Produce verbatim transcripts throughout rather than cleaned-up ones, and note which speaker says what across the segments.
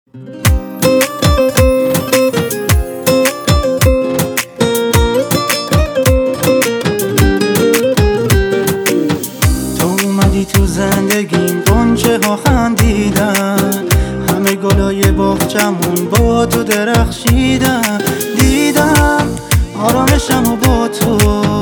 Speaker 1: تو زندگیم غنچه ها خندیدن، همه گلای باغچمون با تو درخشیدن. دیدم آرامشم و با تو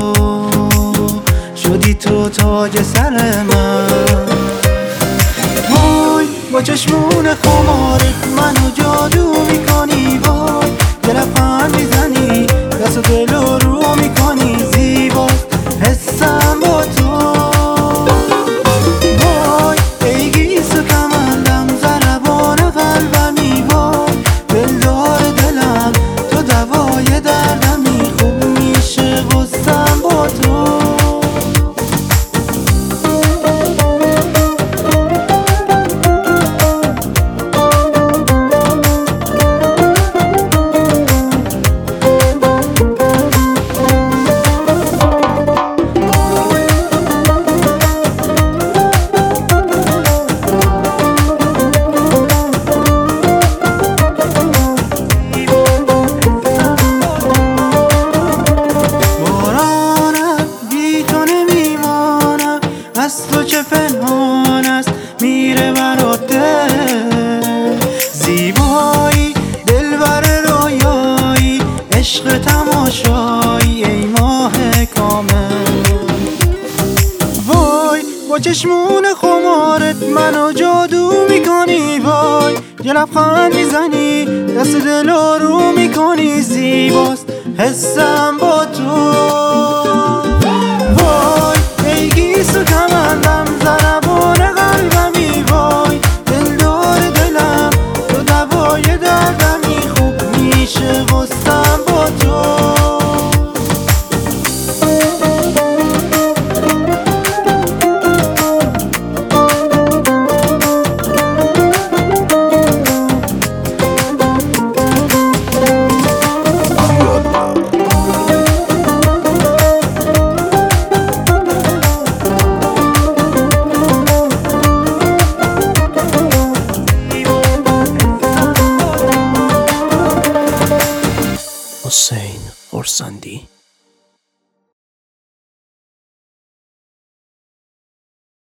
Speaker 1: شدی تو تاج سر من. وای با چشمون خمارت منو جادو میکنی، وای یه لبخند میزنی دست و دل رو میکنی زیباست حسم با تو. از تو چه پنهان است میره برات دل، زیبایی دلبر رویایی عشق تماشایی ای ماه کامل. وای با چشمون خمارت منو جادو میکنی، وای یه لبخند میزنی دست دل رو میکنی زیباست حسم با تو. وای ای گیسو کمندم ضربان قلبمی، وای دلدار دلم تو دوای دردمی خوب میشه غصم با تو.
Speaker 2: حسین خرسندی.